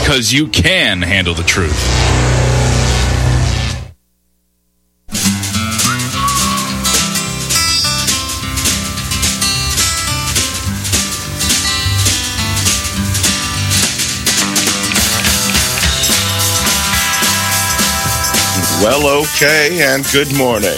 because you can handle the truth. Well, okay, and good morning.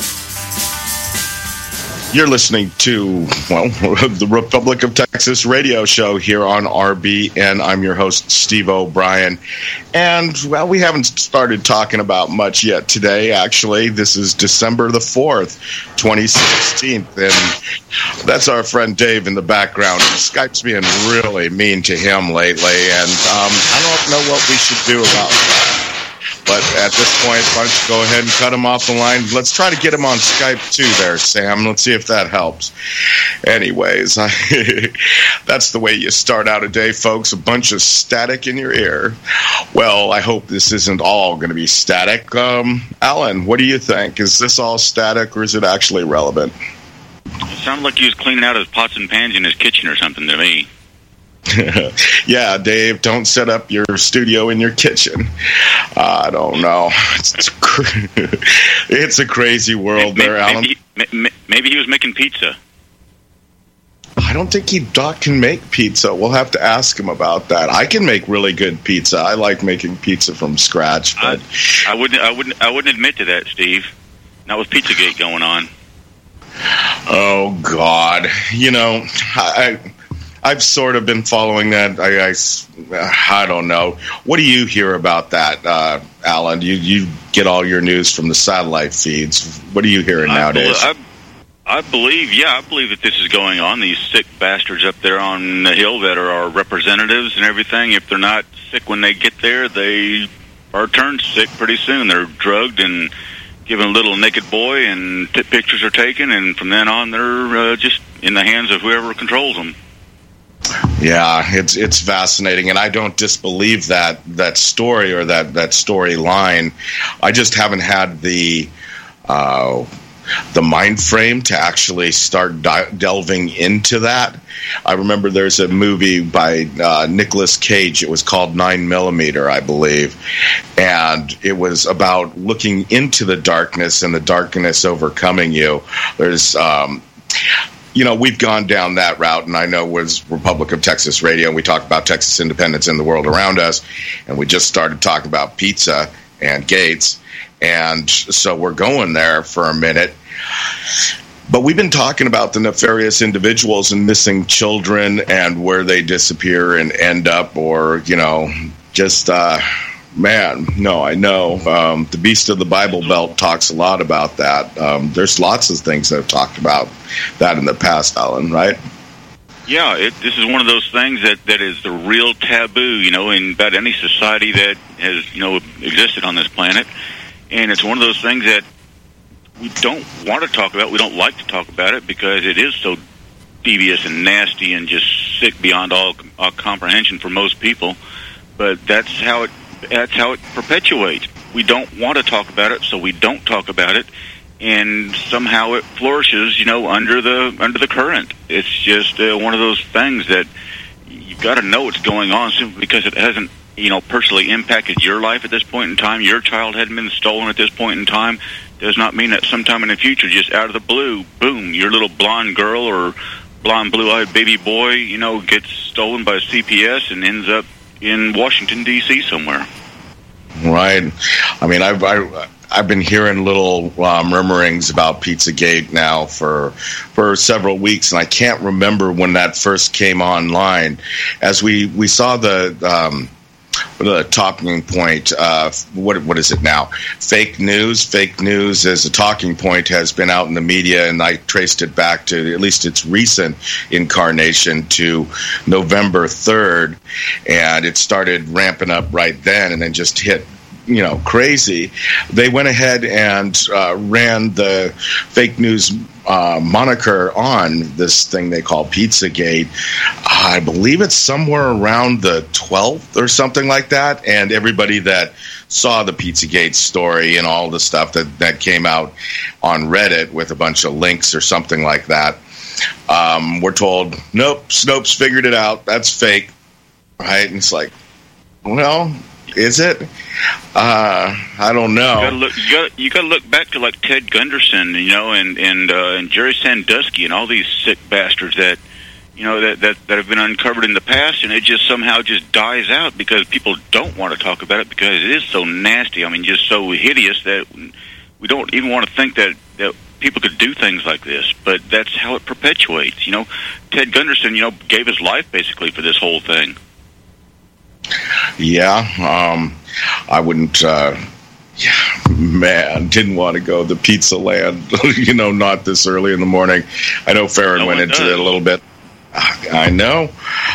You're listening to, the Republic of Texas radio show here on RBN. I'm your host, Steve O'Brien. And, we haven't started talking about much yet today, actually. This is December the 4th, 2016. And that's our friend Dave in the background. Skype's being really mean to him lately, and I don't know what we should do about that. But at this point, why don't you go ahead and cut him off the line? Let's try to get him on Skype too there, Sam. Let's see if that helps. Anyways, that's the way you start out a day, folks. A bunch of static in your ear. Well, I hope this isn't all going to be static. Alan, what do you think? Is this all static or is it actually relevant? It sounded like he was cleaning out his pots and pans in his kitchen or something to me. Yeah, Dave, don't set up your studio in your kitchen. I don't know. It's a crazy world there, Alan. Maybe he was making pizza. I don't think Doc can make pizza. We'll have to ask him about that. I can make really good pizza. I like making pizza from scratch. But I wouldn't admit to that, Steve. Not with Pizzagate going on. Oh God, I've sort of been following that. I don't know. What do you hear about that, Alan? You get all your news from the satellite feeds. What are you hearing nowadays? I believe that this is going on. These sick bastards up there on the Hill that are our representatives and everything, if they're not sick when they get there, they are turned sick pretty soon. They're drugged and given a little naked boy, and pictures are taken, and from then on, they're just in the hands of whoever controls them. Yeah, it's fascinating, and I don't disbelieve that story or that storyline. I just haven't had the mind frame to actually start delving into that. I remember there's a movie by Nicolas Cage. It was called 9mm, I believe, and it was about looking into the darkness and the darkness overcoming you. There's we've gone down that route, and I know it was Republic of Texas Radio, and we talked about Texas independence and the world around us, and we just started talking about pizza and Gates, and so we're going there for a minute. But we've been talking about the nefarious individuals and missing children and where they disappear and end up, or, just... Man, no, I know. The Beast of the Bible Belt talks a lot about that. There's lots of things that have talked about that in the past, Alan, right? Yeah, this is one of those things that is the real taboo, in about any society that has, existed on this planet. And it's one of those things that we don't want to talk about. We don't like to talk about it because it is so devious and nasty and just sick beyond all comprehension for most people. But that's how it perpetuates. We don't want to talk about it, so we don't talk about it, and somehow it flourishes, under the current. It's just one of those things that you've got to know what's going on simply because it hasn't, personally impacted your life at this point in time. Your child hadn't been stolen at this point in time. Does not mean that sometime in the future, just out of the blue, boom, your little blonde girl or blonde blue-eyed baby boy, gets stolen by CPS and ends up in Washington, D.C. somewhere. Right. I mean, I've been hearing little murmurings about Pizzagate now for several weeks, and I can't remember when that first came online. As we saw the talking point, what is it now? Fake news. Fake news as a talking point has been out in the media, and I traced it back to at least its recent incarnation to November 3rd, and it started ramping up right then and then just hit crazy. They went ahead and ran the fake news moniker on this thing they call Pizzagate. I believe it's somewhere around the 12th or something like that, and everybody that saw the Pizzagate story and all the stuff that came out on Reddit with a bunch of links or something like that, we're told, nope, Snopes figured it out, that's fake, right? And it's like, Well, is it? I don't know. You got to look back to like Ted Gunderson, and Jerry Sandusky, and all these sick bastards that that have been uncovered in the past, and it just somehow just dies out because people don't want to talk about it because it is so nasty. I mean, just so hideous that we don't even want to think that people could do things like this. But that's how it perpetuates. Ted Gunderson, gave his life basically for this whole thing. Yeah, I wouldn't. Man, didn't want to go to the Pizza Land. Not this early in the morning. I know Farron went into it a little bit. I know.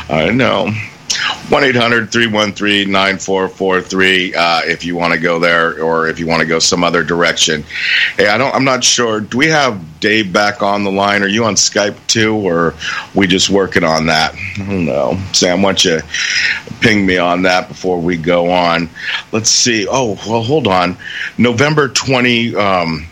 1-800-313-9443 if you want to go there, or if you want to go some other direction. Hey, I'm not sure. Do we have Dave back on the line? Are you on Skype too, or we just working on that? I don't know. Sam, why don't you ping me on that before we go on? Let's see. Oh, well, hold on. November 20th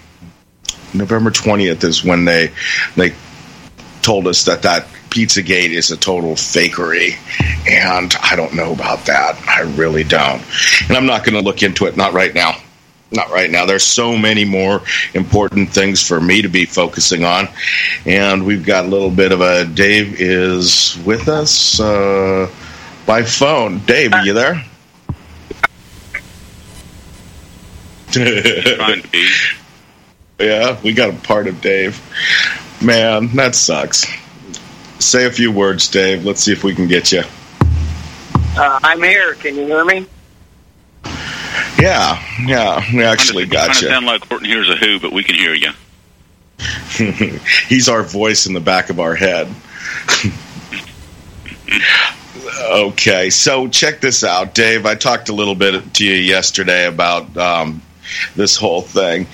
is when they told us that Pizzagate is a total fakery, and I don't know about that. I really don't. And I'm not going to look into it, not right now. There's so many more important things for me to be focusing on, and we've got a little bit of a... Dave is with us by phone. Dave, are you there? Trying to be. Yeah, we got a part of Dave. Man, that sucks. Say a few words, Dave. Let's see if we can get you. I'm here. Can you hear me? Yeah, we actually got you. Kind of sound like Horton Hears a Who, but we can hear you. He's our voice in the back of our head. Okay, so check this out, Dave. I talked a little bit to you yesterday about this whole thing.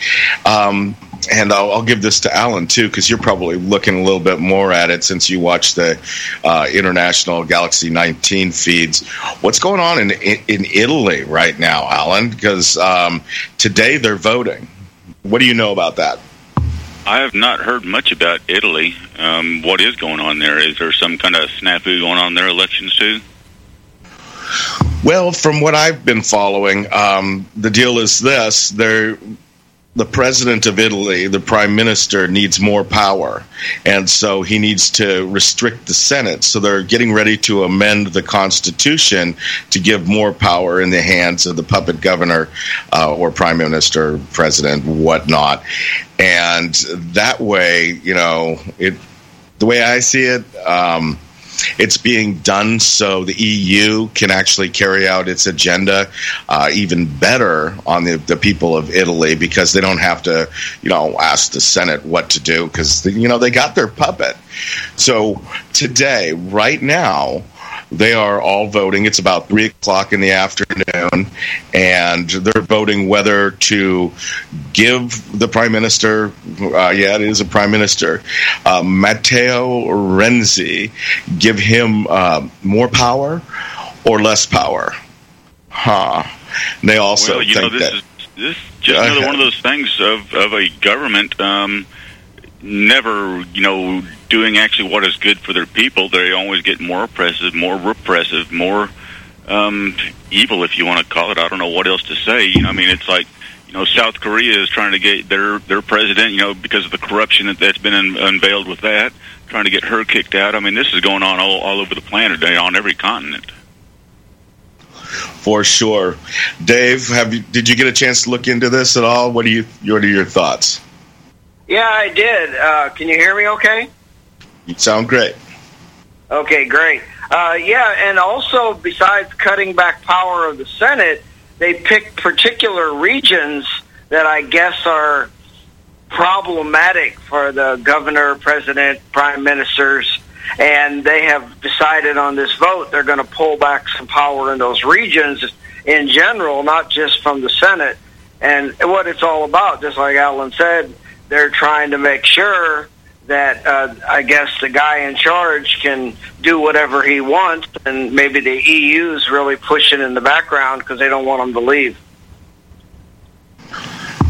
And I'll give this to Alan, too, because you're probably looking a little bit more at it since you watch the international Galaxy 19 feeds. What's going on in Italy right now, Alan? Because today they're voting. What do you know about that? I have not heard much about Italy. What is going on there? Is there some kind of snafu going on in their elections, too? Well, from what I've been following, the deal is this. The president of Italy, the prime minister, needs more power, and so he needs to restrict the Senate. So they're getting ready to amend the Constitution to give more power in the hands of the puppet governor or prime minister, president, whatnot. And that way, the way I see it, it's being done so the EU can actually carry out its agenda even better on the people of Italy, because they don't have to, ask the Senate what to do, because, they got their puppet. So today, right now, they are all voting. It's about 3 o'clock in the afternoon, and they're voting whether to give the prime minister, it is a prime minister, Matteo Renzi, give him more power or less power. And they also think this is just another one of those things of a government never, doing actually what is good for their people. They always get more oppressive, more repressive, more evil, if you want to call it. I don't know what else to say. It's like, South Korea is trying to get their president, because of the corruption that's been unveiled with that, trying to get her kicked out. This is going on all over the planet, on every continent. For sure. Dave, did you get a chance to look into this at all? What are your thoughts? Yeah, I did. Can you hear me okay? You sound great. Okay, great. And also, besides cutting back power of the Senate, they picked particular regions that I guess are problematic for the governor, president, prime ministers, and they have decided on this vote they're going to pull back some power in those regions in general, not just from the Senate. And what it's all about, just like Alan said, they're trying to make sure that I guess the guy in charge can do whatever he wants, and maybe the EU's really pushing in the background because they don't want him to leave.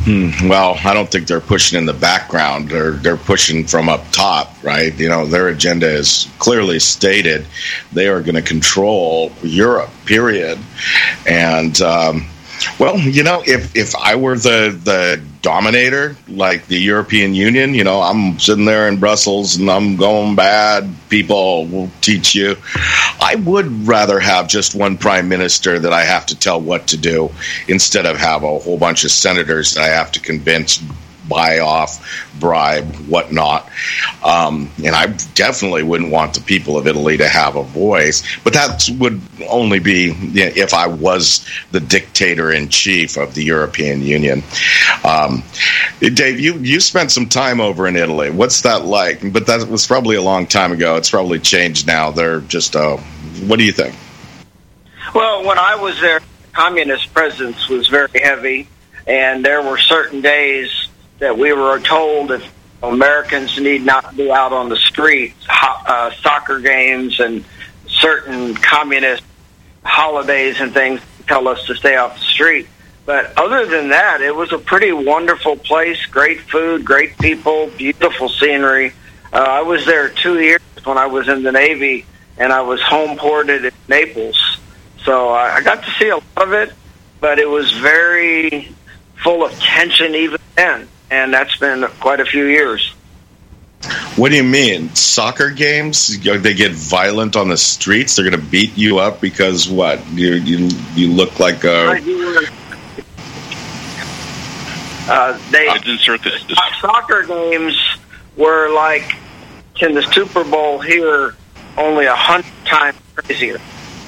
Well, I don't think they're pushing in the background. They're pushing from up top, right? You know, their agenda is clearly stated. They are going to control Europe, period. And, well, you know, if I were the dominator, like the European Union, you know, I'm sitting there in Brussels and I'm going bad, people will teach you. I would rather have just one prime minister that I have to tell what to do instead of have a whole bunch of senators that I have to convince, buy off, bribe, whatnot. And I definitely wouldn't want the people of Italy to have a voice. But that would only be if I was the dictator-in-chief of the European Union. Dave, you spent some time over in Italy. What's that like? But that was probably a long time ago. It's probably changed now. They're just, what do you think? Well, when I was there, communist presence was very heavy, and there were certain days that we were told if Americans need not be out on the streets, soccer games and certain communist holidays and things tell us to stay off the street. But other than that, it was a pretty wonderful place, great food, great people, beautiful scenery. I was there 2 years when I was in the Navy, and I was home ported in Naples. So I got to see a lot of it, but it was very full of tension even then. And that's been quite a few years. What do you mean? Soccer games? They get violent on the streets? They're going to beat you up because what? You look like a... Soccer games were like in the Super Bowl here, only 100 times crazier.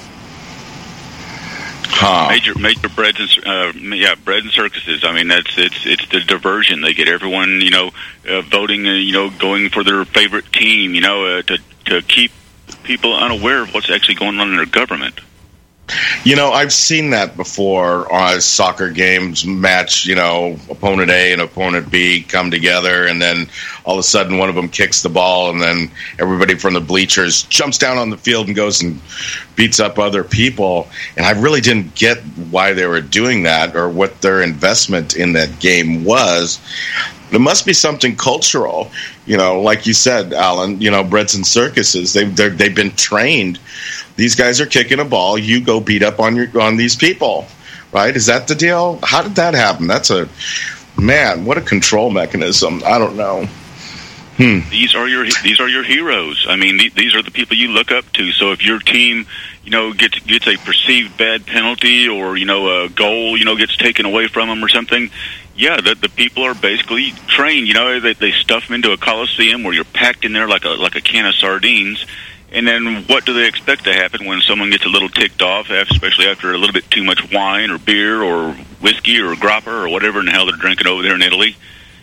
Huh. Major breads and bread and circuses. I mean, it's the diversion. They get everyone, voting, going for their favorite team, to keep people unaware of what's actually going on in their government. You know, I've seen that before on soccer games, match, opponent A and opponent B come together, and then all of a sudden one of them kicks the ball, and then everybody from the bleachers jumps down on the field and goes and beats up other people. And I really didn't get why they were doing that or what their investment in that game was. There must be something cultural, like you said, Alan, breads and circuses. They've been trained. These guys are kicking a ball. You go beat up on these people, right? Is that the deal? How did that happen? What a control mechanism. I don't know. These are your heroes. I mean, these are the people you look up to. So if your team, gets a perceived bad penalty or a goal, gets taken away from them or something, the people are basically trained. They stuff them into a coliseum where you're packed in there like a can of sardines. And then what do they expect to happen when someone gets a little ticked off, especially after a little bit too much wine or beer or whiskey or grappa or whatever in the hell they're drinking over there in Italy?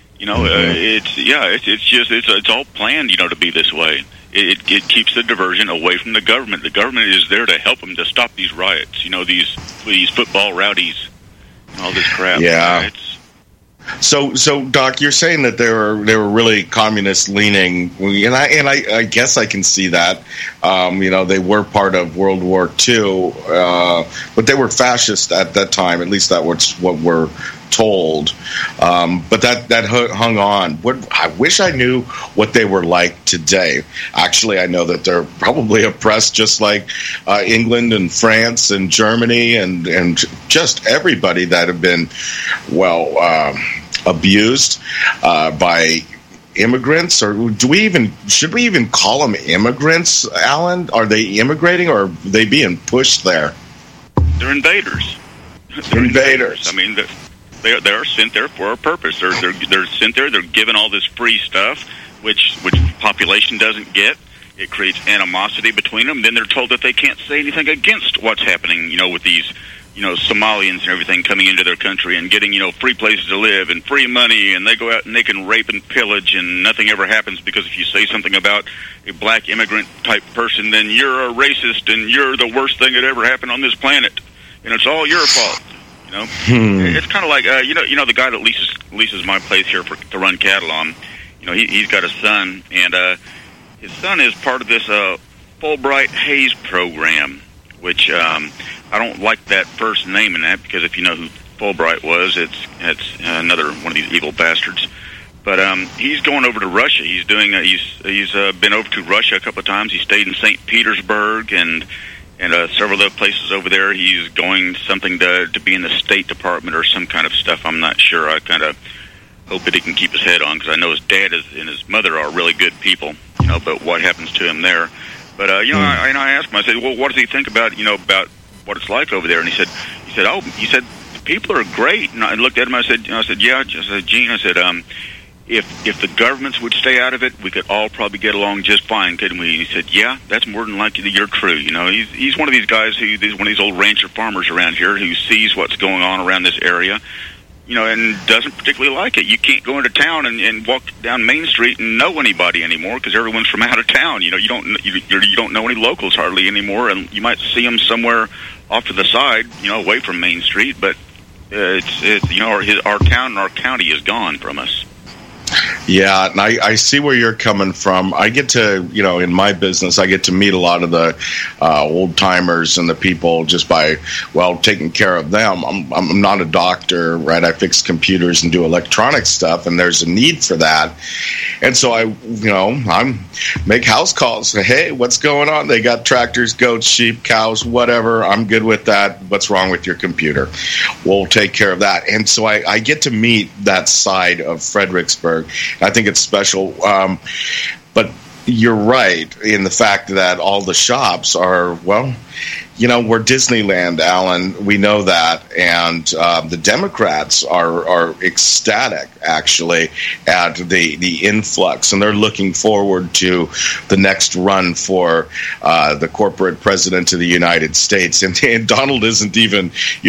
It's all planned, to be this way. It keeps the diversion away from the government. The government is there to help them to stop these riots, these football rowdies and all this crap. Yeah. So, Doc, you're saying that they were really communist leaning, and I guess I can see that. They were part of World War II, but they were fascist at that time. At least that was what we're told. But that hung on. I wish I knew what they were like today. Actually, I know that they're probably oppressed just like England and France and Germany and just everybody that have been, abused by immigrants. Or should we even call them immigrants, Alan? Are they immigrating or are they being pushed there? They're invaders. They're invaders. I mean, they are sent there for a purpose. They're sent there. They're given all this free stuff, which population doesn't get. It creates animosity between them. Then they're told that they can't say anything against what's happening, with these, Somalians and everything coming into their country and getting, free places to live and free money, and they go out and they can rape and pillage and nothing ever happens because if you say something about a black immigrant type person, then you're a racist and you're the worst thing that ever happened on this planet. And it's all your fault. It's kind of like the guy that leases my place here to run cattle on. He's got a son, and his son is part of this Fulbright Hayes program, which I don't like that first name in that because if you know who Fulbright was. It's another one of these evil bastards. But he's going over to Russia. He's doing. He's been over to Russia a couple of times. He stayed in St. Petersburg and several other places over there. He's going something to be in the State Department or some kind of stuff. I'm not sure. I kind of hope that he can keep his head on, because I know his dad and his mother are really good people. But what happens to him there? But I asked him. I said, well, what does he think about about what it's like over there? And he said, the people are great. And I looked at him. I said, yeah. I said, Gene, I said, if the governments would stay out of it, we could all probably get along just fine, couldn't we? And he said, yeah, that's more than likely you're true. He's one of these guys he's one of these old rancher farmers around here who sees what's going on around this area, and doesn't particularly like it. You can't go into town and walk down Main Street and know anybody anymore because everyone's from out of town. You don't know any locals hardly anymore, and you might see them somewhere off to the side, away from Main Street. But our town and our county is gone from us. Yeah, and I see where you're coming from. I get to, in my business, I get to meet a lot of the old timers and the people just by, taking care of them. I'm not a doctor, right? I fix computers and do electronic stuff, and there's a need for that. And so I make house calls. Say, hey, what's going on? They got tractors, goats, sheep, cows, whatever. I'm good with that. What's wrong with your computer? We'll take care of that. And so I get to meet that side of Fredericksburg. I think it's special. But you're right in the fact that all the shops are, we're Disneyland, Alan. We know that. And the Democrats are ecstatic, actually, at the influx. And they're looking forward to the next run for the corporate president of the United States. And Donald isn't even,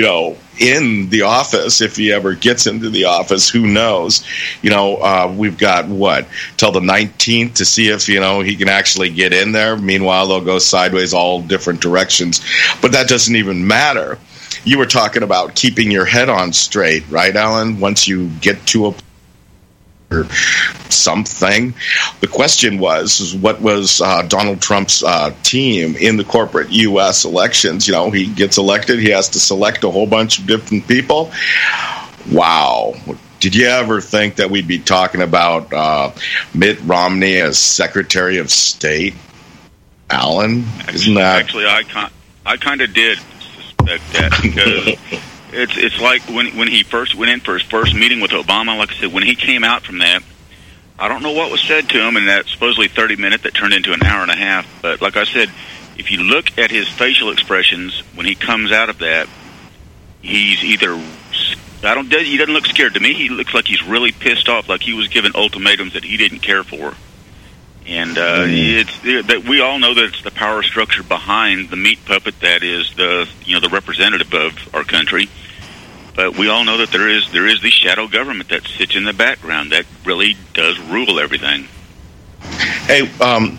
in the office. If he ever gets into the office, who knows? We've got till the 19th to see if he can actually get in there. Meanwhile, they'll go sideways all different directions, but that doesn't even matter. You were talking about keeping your head on straight, right, Alan? Once you get to a or something. The question was what was Donald Trump's team in the corporate U.S. elections? He gets elected. He has to select a whole bunch of different people. Wow. Did you ever think that we'd be talking about Mitt Romney as Secretary of State? Alan? Isn't that... Actually, I kind of did suspect that because... It's like when he first went in for his first meeting with Obama. Like I said, when he came out from that, I don't know what was said to him in that supposedly 30-minute that turned into an hour and a half. But like I said, if you look at his facial expressions when he comes out of that, he's either he doesn't look scared to me. He looks like he's really pissed off, like he was given ultimatums that he didn't care for. And we all know that it's the power structure behind the meat puppet that is the representative of our country. But we all know that there is the shadow government that sits in the background that really does rule everything. Hey,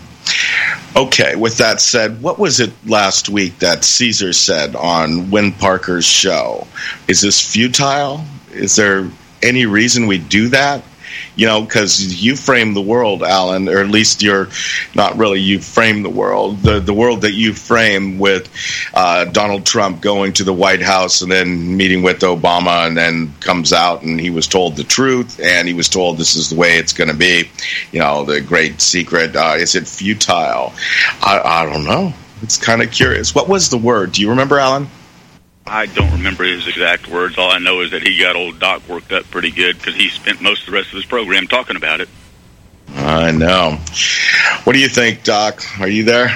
okay, with that said, what was it last week that Caesar said on Win Parker's show? Is this futile? Is there any reason we do that? Because you frame the world, Alan, or at least you're not really you frame the world. The world that you frame with Donald Trump going to the White House and then meeting with Obama and then comes out and he was told the truth and he was told this is the way it's going to be, the great secret. Is it futile? I don't know. It's kind of curious. What was the word? Do you remember, Alan? I don't remember his exact words. All I know is that he got old Doc worked up pretty good because he spent most of the rest of his program talking about it. I know. What do you think, Doc? Are you there?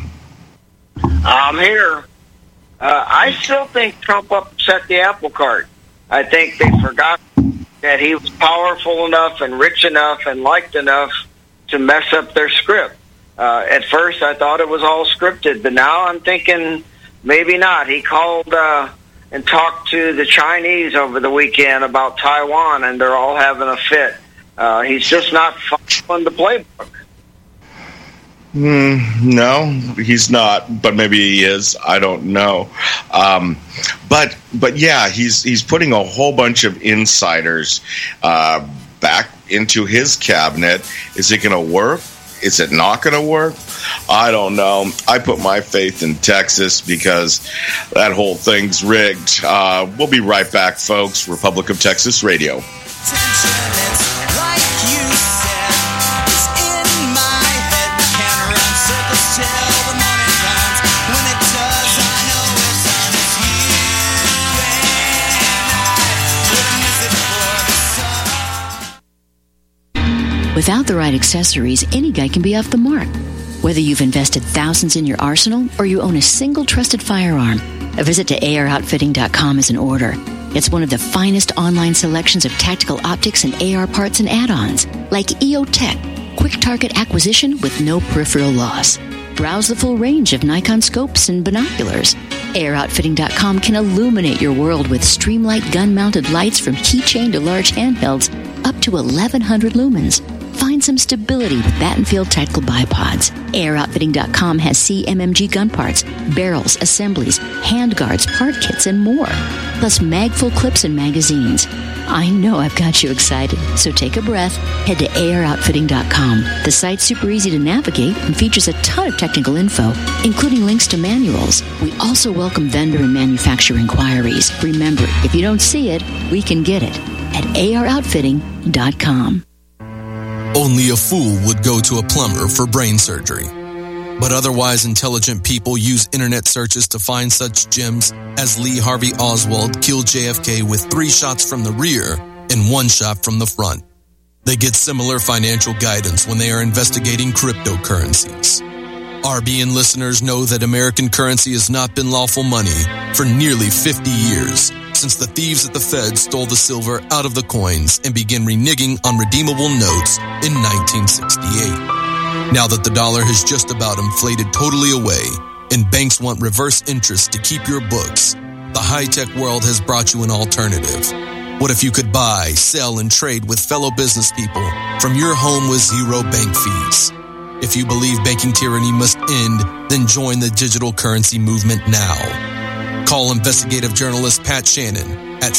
I'm here. I still think Trump upset the apple cart. I think they forgot that he was powerful enough and rich enough and liked enough to mess up their script. At first, I thought it was all scripted, but now I'm thinking... maybe not. He called and talked to the Chinese over the weekend about Taiwan, and they're all having a fit. He's just not following the playbook. No, he's not, but maybe he is. I don't know. But yeah, he's putting a whole bunch of insiders back into his cabinet. Is it going to work? is it not going to work? I don't know. I put my faith in Texas because that whole thing's rigged. We'll be right back, folks. Republic of Texas Radio. Without the right accessories, any guy can be off the mark. Whether you've invested thousands in your arsenal or you own a single trusted firearm, a visit to AROutfitting.com is in order. It's one of the finest online selections of tactical optics and AR parts and add-ons, like EOTech, quick target acquisition with no peripheral loss. Browse the full range of Nikon scopes and binoculars. AROutfitting.com can illuminate your world with Streamlight gun-mounted lights from keychain to large handhelds, up to 1,100 lumens. Find some stability with Battenfield Tactical Bipods. AROutfitting.com has CMMG gun parts, barrels, assemblies, handguards, part kits, and more. Plus mag-full clips and magazines. I know I've got you excited, so take a breath. Head to AROutfitting.com. The site's super easy to navigate and features a ton of technical info, including links to manuals. We also welcome vendor and manufacturer inquiries. Remember, if you don't see it, we can get it at AROutfitting.com. Only a fool would go to a plumber for brain surgery. But otherwise intelligent people use internet searches to find such gems as Lee Harvey Oswald killed JFK with 3 shots from the rear and 1 shot from the front. They get similar financial guidance when they are investigating cryptocurrencies. RBN listeners know that American currency has not been lawful money for nearly 50 years, since the thieves at the Fed stole the silver out of the coins and began reneging on redeemable notes in 1968. Now that the dollar has just about inflated totally away and banks want reverse interest to keep your books, the high-tech world has brought you an alternative. What if you could buy, sell, and trade with fellow business people from your home with zero bank fees? If you believe banking tyranny must end, then join the digital currency movement now. Call investigative journalist Pat Shannon at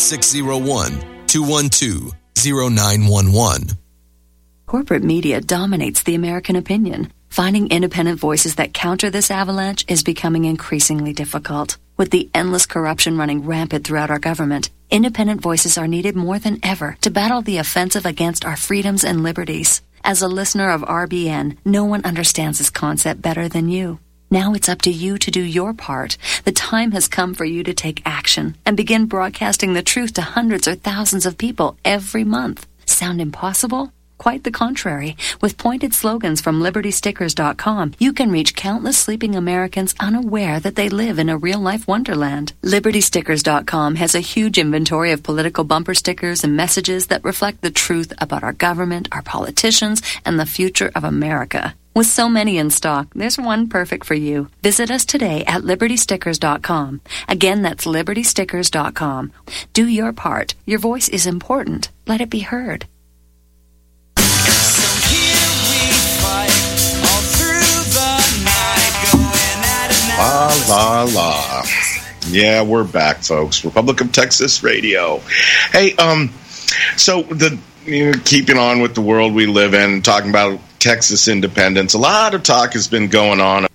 601-212-0911. Corporate media dominates the American opinion. Finding independent voices that counter this avalanche is becoming increasingly difficult. With the endless corruption running rampant throughout our government, independent voices are needed more than ever to battle the offensive against our freedoms and liberties. As a listener of RBN, no one understands this concept better than you. Now it's up to you to do your part. The time has come for you to take action and begin broadcasting the truth to hundreds or thousands of people every month. Sound impossible? Quite the contrary. With pointed slogans from LibertyStickers.com, you can reach countless sleeping Americans unaware that they live in a real-life wonderland. LibertyStickers.com has a huge inventory of political bumper stickers and messages that reflect the truth about our government, our politicians, and the future of America. With so many in stock, there's one perfect for you. Visit us today at LibertyStickers.com. Again, that's LibertyStickers.com. Do your part. Your voice is important. Let it be heard. La, la, la. Yeah, we're back, folks. Republic of Texas Radio. Hey, so keeping on with the world we live in, talking about Texas independence, a lot of talk has been going on.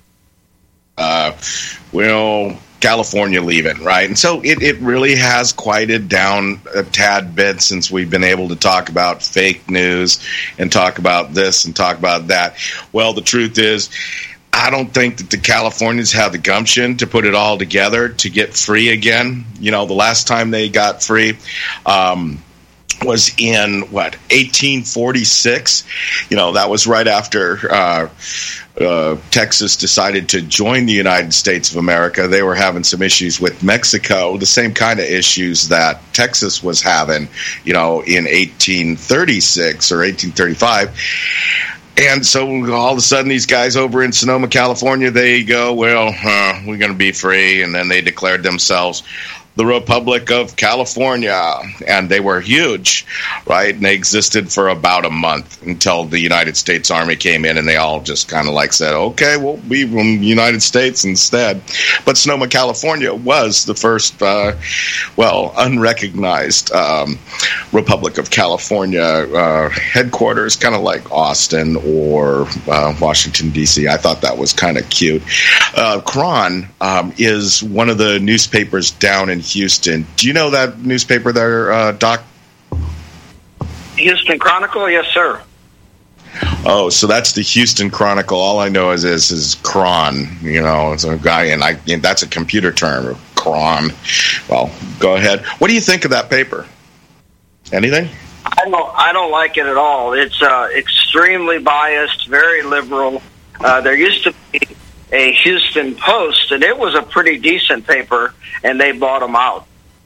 California leaving, right? And so it really has quieted down a tad bit since we've been able to talk about fake news and talk about this and talk about that. Well, the truth is, I don't think that the Californians have the gumption to put it all together to get free again. You know, the last time they got free was in, 1846? You know, that was right after Texas decided to join the United States of America. They were having some issues with Mexico, the same kind of issues that Texas was having, in 1836 or 1835. And so all of a sudden, these guys over in Sonoma, California, they go, we're going to be free. And then they declared themselves the Republic of California, and they were huge, right? And they existed for about a month until the United States Army came in, and they all just kind of like said, okay, we'll be from the United States instead. But Sonoma, California was the first, unrecognized Republic of California headquarters, kind of like Austin or Washington, D.C. I thought that was kind of cute. Cron is one of the newspapers down in Houston. Do you know that newspaper there, Doc? Houston Chronicle? Yes, sir. Oh, so that's the Houston Chronicle. All I know is Cron. You know, it's a guy, and that's a computer term, Cron. Well, go ahead. What do you think of that paper? Anything? I don't like it at all. It's extremely biased, very liberal. There used to be a Houston Post, and it was a pretty decent paper, and they bought them out.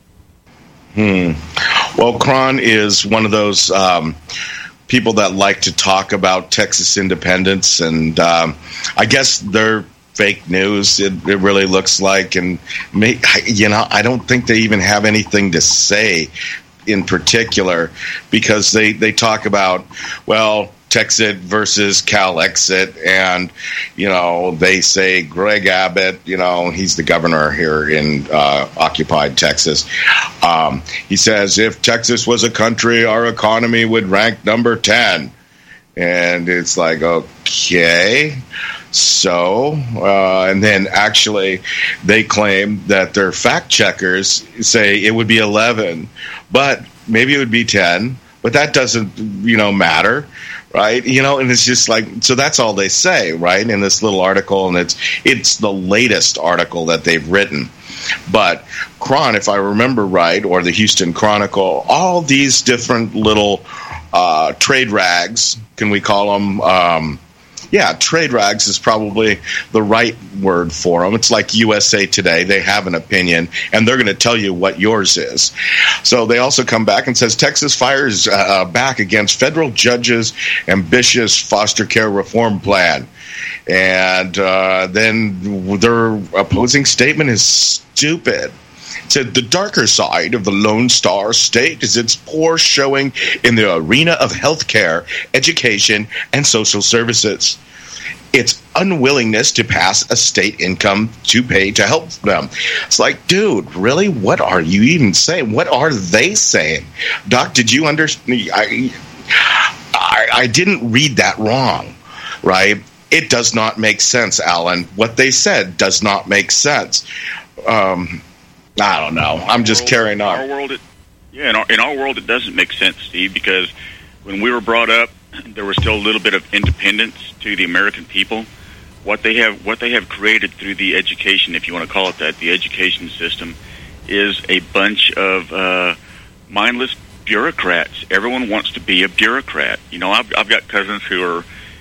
Well, Cron is one of those people that like to talk about Texas independence, and I guess they're fake news. It really looks like, and I don't think they even have anything to say in particular, because they talk about, well, Texit versus Calexit, and they say Greg Abbott, he's the governor here in occupied Texas. He says, if Texas was a country, our economy would rank number 10. And it's like, okay. So, and then actually they claim that their fact checkers say it would be 11, but maybe it would be 10, but that doesn't, matter. Right, and it's just like, so that's all they say, right, in this little article, and it's the latest article that they've written. But Cron, if I remember right, or the Houston Chronicle, all these different little trade rags, can we call them? Trade rags is probably the right word for them. It's like USA Today. They have an opinion, and they're going to tell you what yours is. So they also come back and says Texas fires back against federal judges' ambitious foster care reform plan. And then their opposing statement is stupid. It said the darker side of the Lone Star State is its poor showing in the arena of healthcare, education, and social services. Its unwillingness to pass a state income to pay to help them. It's like, dude, really? What are you even saying? What are they saying? Doc, did you understand? I didn't read that wrong, right? It does not make sense, Alan. What they said does not make sense. I don't know. I'm just carrying on. In our world, it doesn't make sense, Steve, because when we were brought up, there was still a little bit of independence to the American people. What they have created through the education, if you want to call it that, the education system, is a bunch of mindless bureaucrats. Everyone wants to be a bureaucrat. I've got cousins who are,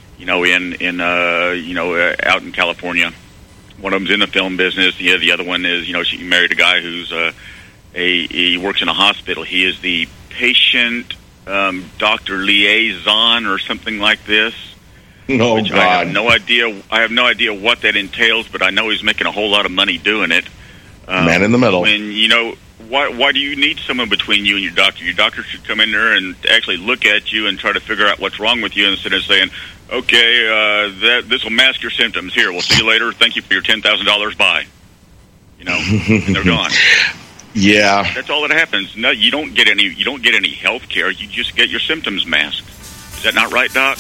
out in California. One of them's in the film business. The other one is, she married a guy who's he works in a hospital. He is the patient doctor liaison or something like this. Oh, God. I have no idea what that entails, but I know he's making a whole lot of money doing it. Man in the middle. When why do you need someone between you and your doctor? Your doctor should come in there and actually look at you and try to figure out what's wrong with you instead of saying, okay, this will mask your symptoms. Here, we'll see you later. Thank you for your $10,000. Bye. And they're gone. Yeah, that's all that happens. No, you don't get any health care. You just get your symptoms masked. Is that not right, Doc?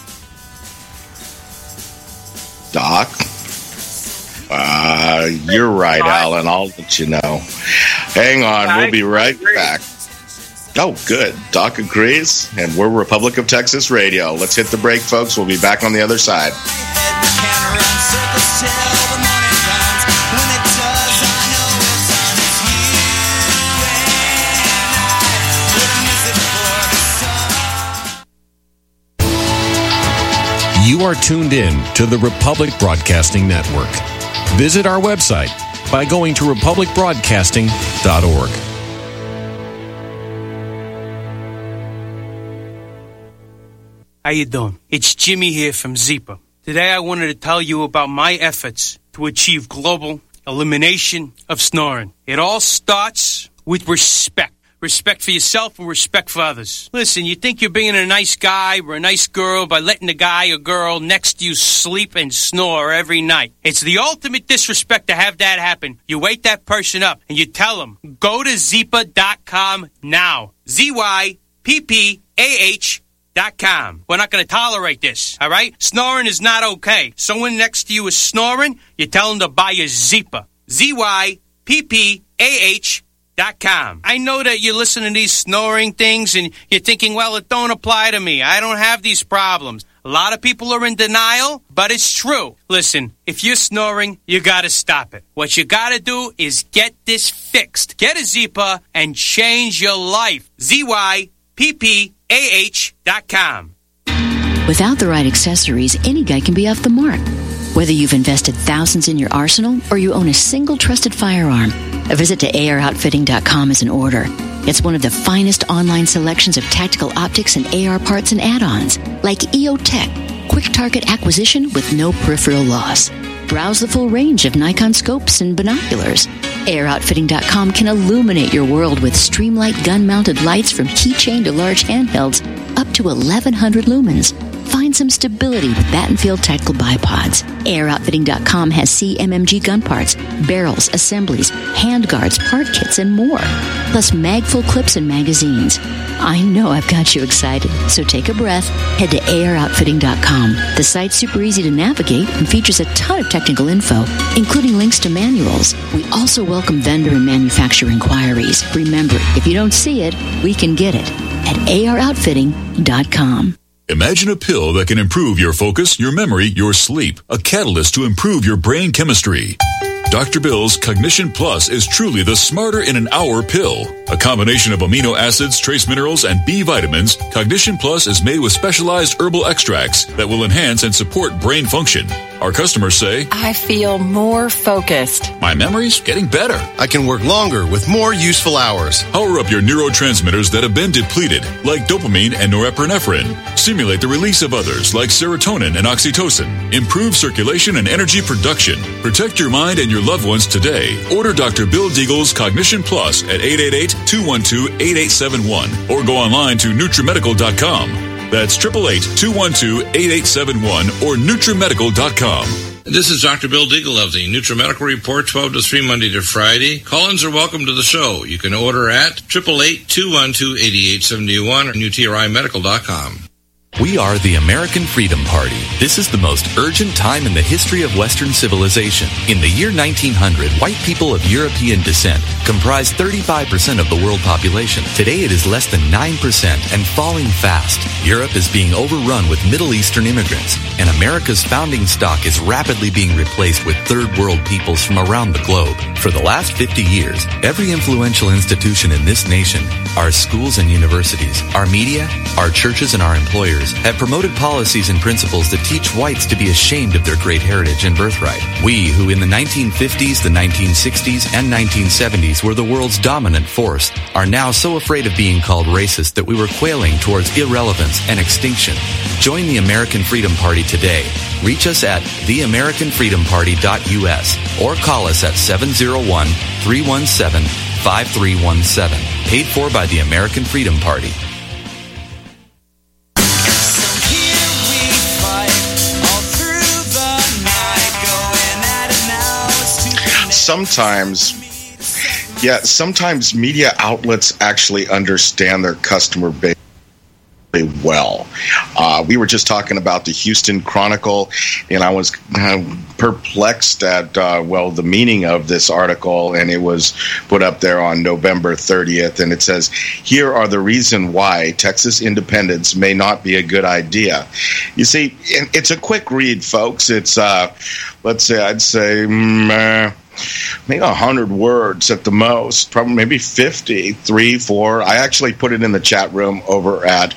Doc? You're right, Alan. I'll let you know. Hang on, we'll be right back. Oh, good. Doc agrees, and we're Republic of Texas Radio. Let's hit the break, folks. We'll be back on the other side. You are tuned in to the Republic Broadcasting Network. Visit our website by going to republicbroadcasting.org. How you doing? It's Jimmy here from Zeepa. Today I wanted to tell you about my efforts to achieve global elimination of snoring. It all starts with respect. Respect for yourself and respect for others. Listen, you think you're being a nice guy or a nice girl by letting the guy or girl next to you sleep and snore every night. It's the ultimate disrespect to have that happen. You wake that person up and you tell them, go to Zyppah.com now. Zyppah.com. We're not going to tolerate this, all right? Snoring is not okay. Someone next to you is snoring, you tell them to buy a Zyppah. Zyppah.com. I know that you're listening to these snoring things and you're thinking, well, it don't apply to me. I don't have these problems. A lot of people are in denial, but it's true. Listen, if you're snoring, you got to stop it. What you got to do is get this fixed. Get a Zyppah and change your life. Zyppah.com. Without the right accessories, any guy can be off the mark. Whether you've invested thousands in your arsenal or you own a single trusted firearm, a visit to AROutfitting.com is in order. It's one of the finest online selections of tactical optics and AR parts and add-ons, like EOTech, quick target acquisition with no peripheral loss. Browse the full range of Nikon scopes and binoculars. AROutfitting.com can illuminate your world with Streamlight gun-mounted lights from keychain to large handhelds, up to 1,100 lumens. Find some stability with Battenfield Tactical Bipods. AirOutfitting.com has CMMG gun parts, barrels, assemblies, handguards, part kits, and more. Plus mag-full clips and magazines. I know I've got you excited, so take a breath. Head to AirOutfitting.com. The site's super easy to navigate and features a ton of technical info, including links to manuals. We also welcome vendor and manufacturer inquiries. Remember, if you don't see it, we can get it at AROutfitting.com. Imagine a pill that can improve your focus, your memory, your sleep. A catalyst to improve your brain chemistry. Dr. Bill's Cognition Plus is truly the smarter in an hour pill. A combination of amino acids, trace minerals, and B vitamins, Cognition Plus is made with specialized herbal extracts that will enhance and support brain function. Our customers say, I feel more focused. My memory's getting better. I can work longer with more useful hours. Power up your neurotransmitters that have been depleted, like dopamine and norepinephrine. Stimulate the release of others, like serotonin and oxytocin. Improve circulation and energy production. Protect your mind and your loved ones today. Order Dr. Bill Deagle's Cognition Plus at 888-212-8871 or go online to NutriMedical.com. That's 888-212-8871 or NutriMedical.com. This is Dr. Bill Deagle of the NutriMedical Report, 12 to 3, Monday to Friday. Call-ins are welcome to the show. You can order at 888-212-8871 or NutriMedical.com. We are the American Freedom Party. This is the most urgent time in the history of Western civilization. In the year 1900, white people of European descent comprised 35% of the world population. Today it is less than 9% and falling fast. Europe is being overrun with Middle Eastern immigrants, and America's founding stock is rapidly being replaced with third world peoples from around the globe. For the last 50 years, every influential institution in this nation, our schools and universities, our media, our churches, and our employers have promoted policies and principles that teach whites to be ashamed of their great heritage and birthright. We, who in the 1950s, the 1960s, and 1970s were the world's dominant force, are now so afraid of being called racist that we were quailing towards irrelevance and extinction. Join the American Freedom Party today. Reach us at theamericanfreedomparty.us or call us at 701-317-5317. Paid for by the American Freedom Party. Sometimes media outlets actually understand their customer base well. We were just talking about the Houston Chronicle, and I was perplexed at, the meaning of this article, and it was put up there on November 30th, and it says, here are the reason why Texas independence may not be a good idea. You see, it's a quick read, folks. It's, I'd say, maybe 100 words at the most, probably maybe 50, 3, 4. I actually put it in the chat room over at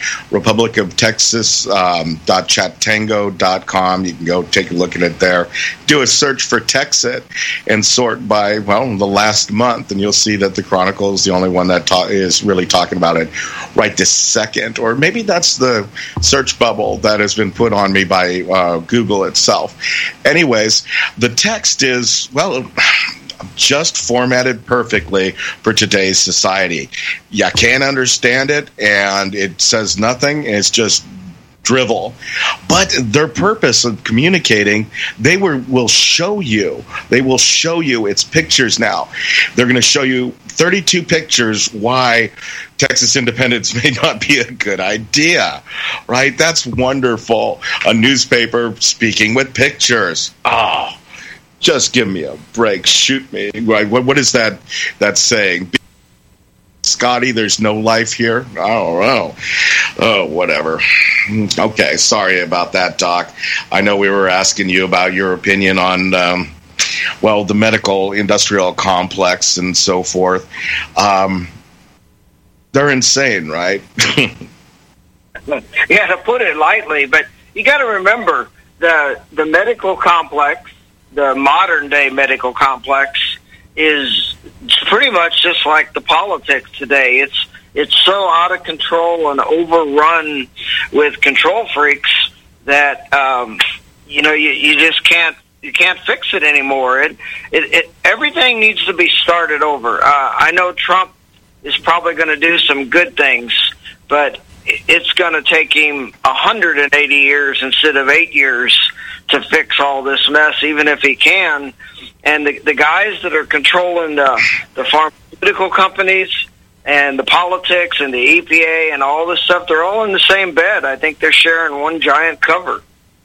republicofTexas.chattango.com. You can go take a look at it there. Do a search for Texit and sort by, the last month, and you'll see that the Chronicle is the only one that is really talking about it right this second. Or maybe that's the search bubble that has been put on me by Google itself. Anyways, the text is, just formatted perfectly for today's society. You can't understand it, and it says nothing. It's just drivel. But their purpose of communicating, they will show you. They will show you its pictures now. They're going to show you 32 pictures why Texas independence may not be a good idea, right? That's wonderful. A newspaper speaking with pictures. Oh, just give me a break. Shoot me. Right? What is that saying? Scotty, there's no life here? I don't know. Oh, whatever. Okay, sorry about that, Doc. I know we were asking you about your opinion on, the medical industrial complex and so forth. They're insane, right? Yeah, to put it lightly, but you got to remember the medical complex, the modern-day medical complex, is pretty much just like the politics today. It's so out of control and overrun with control freaks that you just can't fix it anymore. Everything needs to be started over. I know Trump is probably going to do some good things, but it's going to take him 180 years instead of 8 years to fix all this mess, even if he can. And the guys that are controlling the pharmaceutical companies and the politics and the EPA and all this stuff, they're all in the same bed. I think they're sharing one giant cover.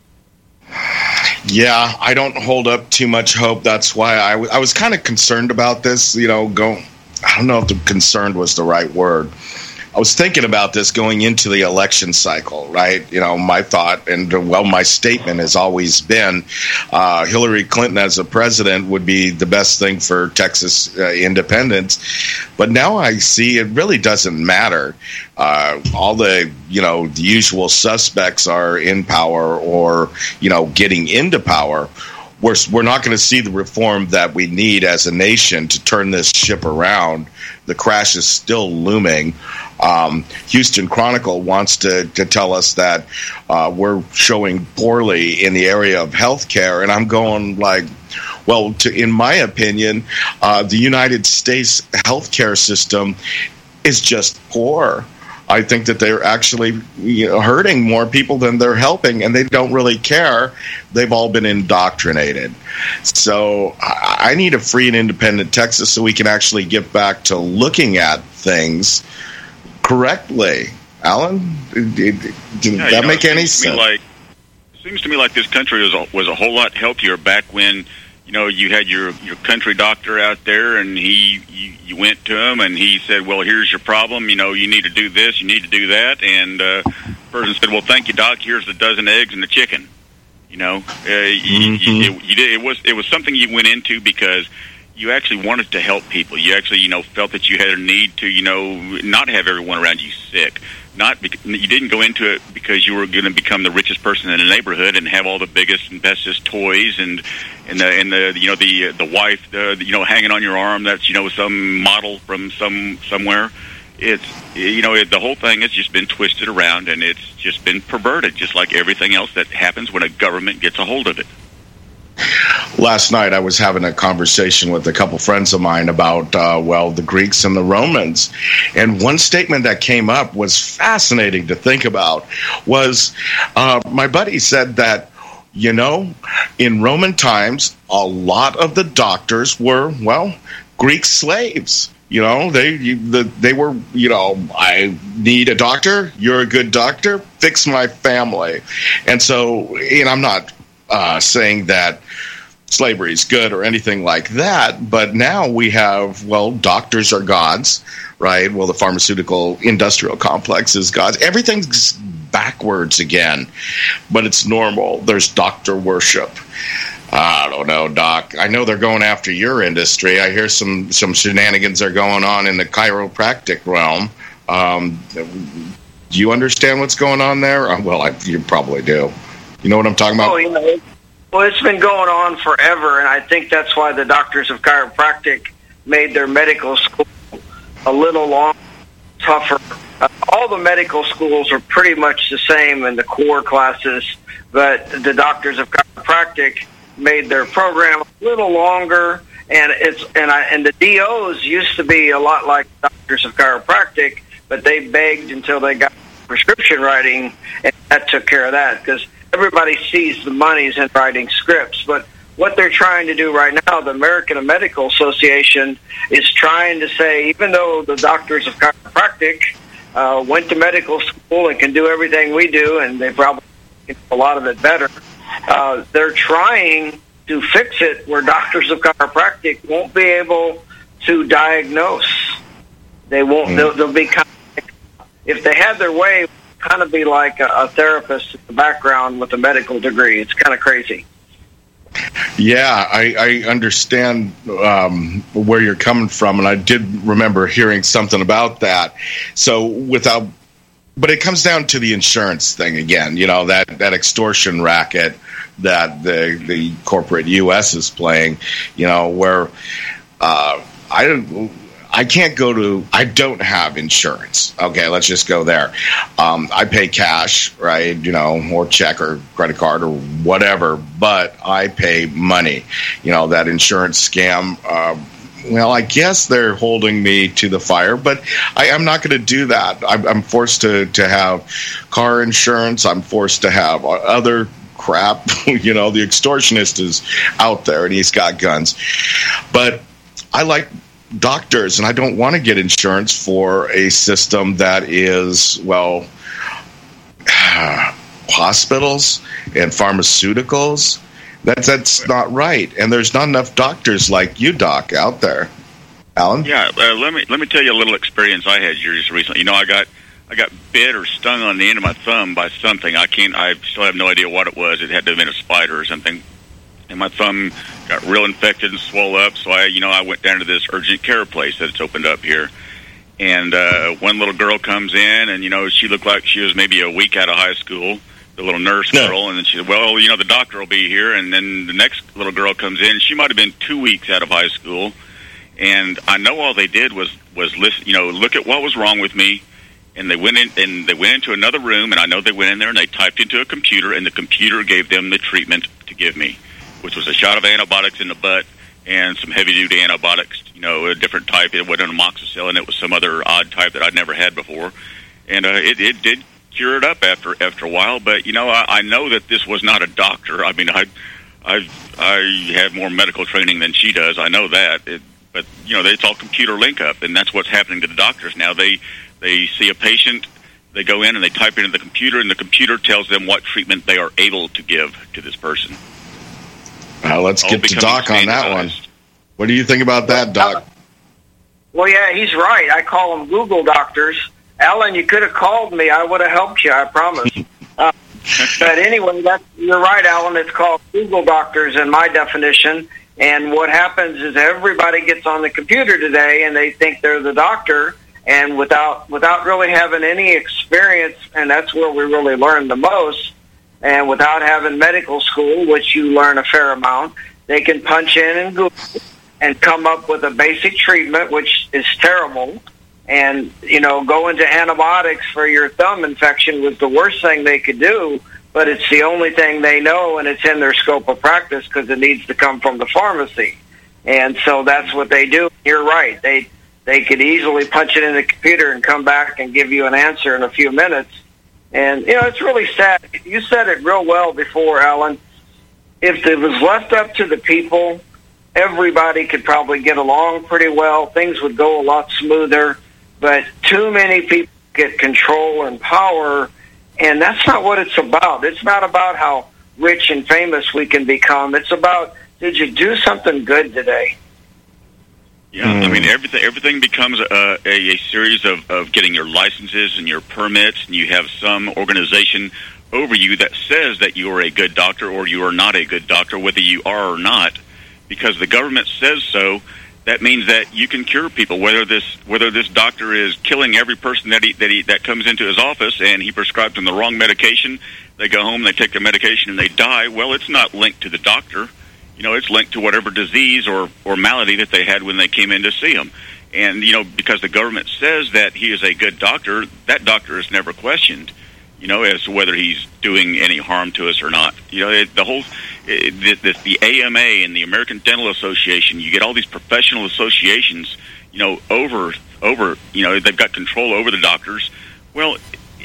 Yeah, I don't hold up too much hope. That's why I was kind of concerned about this, I don't know if the concerned was the right word. I was thinking about this going into the election cycle, right? My thought and, my statement has always been Hillary Clinton as a president would be the best thing for Texas independence. But now I see it really doesn't matter. All the, the usual suspects are in power or, getting into power. We're not going to see the reform that we need as a nation to turn this ship around. The crash is still looming. Houston Chronicle wants to tell us that we're showing poorly in the area of healthcare, and I'm going like, in my opinion, the United States healthcare system is just poor. I think that they're actually hurting more people than they're helping, and they don't really care. They've all been indoctrinated. So I need a free and independent Texas so we can actually get back to looking at things correctly. Alan, did that make any sense? It seems to me like this country was a whole lot healthier back when you had your country doctor out there, and you went to him, and he said, well, here's your problem. You need to do this, you need to do that. And the person said, well, thank you, Doc. Here's a dozen eggs and a chicken. It was something you went into because you actually wanted to help people. You actually, felt that you had a need to, not have everyone around you sick. You didn't go into it because you were going to become the richest person in the neighborhood and have all the biggest and bestest toys and the wife hanging on your arm that's some model from somewhere. It's the whole thing has just been twisted around, and it's just been perverted, just like everything else that happens when a government gets a hold of it. Last night I was having a conversation with a couple friends of mine about, the Greeks and the Romans. And one statement that came up was fascinating to think about was my buddy said that, in Roman times, a lot of the doctors were, Greek slaves. They were, I need a doctor. You're a good doctor. Fix my family. And so, I'm not saying that slavery is good or anything like that, but now we have, doctors are gods, right? Well, the pharmaceutical industrial complex is gods. Everything's backwards again, but it's normal. There's doctor worship. I don't know, Doc. I know they're going after your industry. I hear some shenanigans are going on in the chiropractic realm. Do you understand what's going on there? You probably do. You know what I'm talking about? Oh, well, it's been going on forever, and I think that's why the doctors of chiropractic made their medical school a little long, tougher. All the medical schools are pretty much the same in the core classes, but the doctors of chiropractic made their program a little longer And the DOs used to be a lot like doctors of chiropractic, but they begged until they got prescription writing, and that took care of that, because everybody sees the monies in writing scripts. But what they're trying to do right now, the American Medical Association is trying to say, even though the doctors of chiropractic went to medical school and can do everything we do, and they probably get a lot of it better, they're trying to fix it where doctors of chiropractic won't be able to diagnose. They won't. They'll be kind of, if they had their way, kind of be like a therapist in the background with a medical degree. It's kind of crazy. Yeah, I understand where you're coming from, and I did remember hearing something about that. But it comes down to the insurance thing again. You know, that extortion racket that the corporate U.S. is playing. You know, where I don't have insurance. Okay, let's just go there. I pay cash, right? You know, or check or credit card or whatever, but I pay money. You know, that insurance scam, well, I guess they're holding me to the fire, but I'm not going to do that. I'm forced to have car insurance. I'm forced to have other crap. You know, the extortionist is out there and he's got guns. But I like doctors, and I don't want to get insurance for a system that is, well, hospitals and pharmaceuticals. That's not right, and there's not enough doctors like you, Doc, out there. Alan? Yeah, let me tell you a little experience I had just recently. You know, I got bit or stung on the end of my thumb by something. I still have no idea what it was. It had to have been a spider or something. And my thumb got real infected and swelled up, so I went down to this urgent care place that's opened up here. And one little girl comes in, and, you know, she looked like she was maybe a week out of high school, the little nurse girl. And then she said, well, you know, the doctor will be here. And then the next little girl comes in. She might have been 2 weeks out of high school. And I know all they did was listen, you know, look at what was wrong with me. And they went into another room, and I know they went in there and they typed into a computer, and the computer gave them the treatment to give me, which was a shot of antibiotics in the butt and some heavy-duty antibiotics, you know, a different type. It wasn't amoxicillin. It was some other odd type that I'd never had before. And it did cure it up after a while. But, you know, I know that this was not a doctor. I mean, I have more medical training than she does. I know that. But, you know, it's all computer link-up, and that's what's happening to the doctors now. They see a patient, they go in and they type it into the computer, and the computer tells them what treatment they are able to give to this person. Let's get to Doc on that one. What do you think about that, Doc? Well, yeah, he's right. I call them Google doctors. Alan, you could have called me. I would have helped you, I promise. But anyway, you're right, Alan. It's called Google doctors in my definition. And what happens is everybody gets on the computer today, and they think they're the doctor, and without really having any experience, and that's where we really learn the most. And without having medical school, which you learn a fair amount, they can punch in and Google and come up with a basic treatment, which is terrible. And, you know, going to antibiotics for your thumb infection was the worst thing they could do, but it's the only thing they know, and it's in their scope of practice because it needs to come from the pharmacy. And so that's what they do. You're right. They could easily punch it in the computer and come back and give you an answer in a few minutes. And, you know, it's really sad. You said it real well before, Alan. If it was left up to the people, everybody could probably get along pretty well. Things would go a lot smoother. But too many people get control and power, and that's not what it's about. It's not about how rich and famous we can become. It's about, did you do something good today? Yeah, I mean, everything becomes a series of getting your licenses and your permits, and you have some organization over you that says that you are a good doctor or you are not a good doctor, whether you are or not, because the government says so. That means that you can cure people. Whether this doctor is killing every person that comes into his office and he prescribes them the wrong medication, they go home, they take their medication, and they die. Well, it's not linked to the doctor. You know, it's linked to whatever disease or malady that they had when they came in to see him. And, you know, because the government says that he is a good doctor, that doctor is never questioned. as to whether he's doing any harm to us or not. The AMA and the American Dental Association, you get all these professional associations, over, they've got control over the doctors. Well,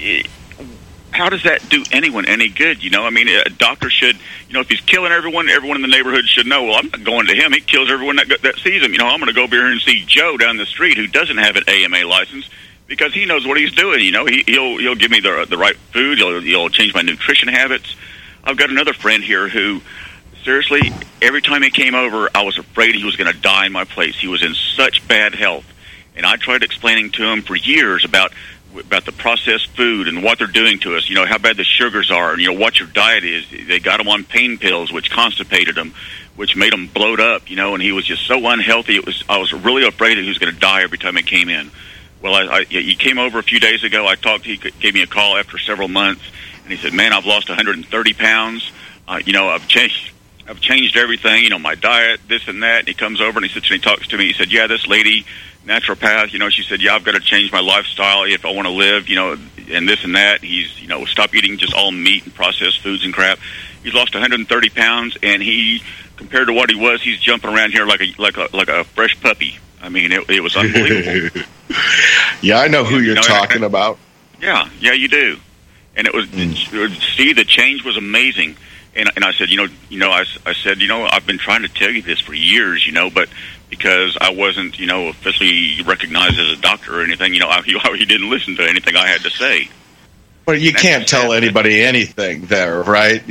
how does that do anyone any good? A doctor should, if he's killing everyone in the neighborhood should know, well, I'm not going to him. He kills everyone that sees him. I'm going to go over here and see Joe down the street who doesn't have an AMA license, because he knows what he's doing. He'll give me the right food. He'll change my nutrition habits. I've got another friend here who, seriously, every time he came over, I was afraid he was going to die in my place. He was in such bad health. And I tried explaining to him for years about the processed food and what they're doing to us, how bad the sugars are, and, what your diet is. They got him on pain pills, which constipated him, which made him bloat up, and he was just so unhealthy. I was really afraid that he was going to die every time he came in. Well, he came over a few days ago. He gave me a call after several months, and he said, man, I've lost 130 pounds. I've changed everything, my diet, this and that. And he comes over and he sits and he talks to me. He said, yeah, this lady, naturopath, she said, yeah, I've got to change my lifestyle if I want to live, and this and that. He's, stop eating just all meat and processed foods and crap. He's lost 130 pounds, and he, compared to what he was, he's jumping around here like a fresh puppy. I mean, it was unbelievable. Yeah, I know who you're talking about. Yeah, you do. And it was, Steve, the change was amazing. And I said, I said, I've been trying to tell you this for years, but because I wasn't, officially recognized as a doctor or anything, he didn't listen to anything I had to say. Well, you can't tell anybody anything there, right?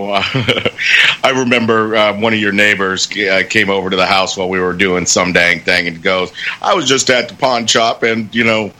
I remember one of your neighbors came over to the house while we were doing some dang thing and goes, I was just at the pawn shop, and, the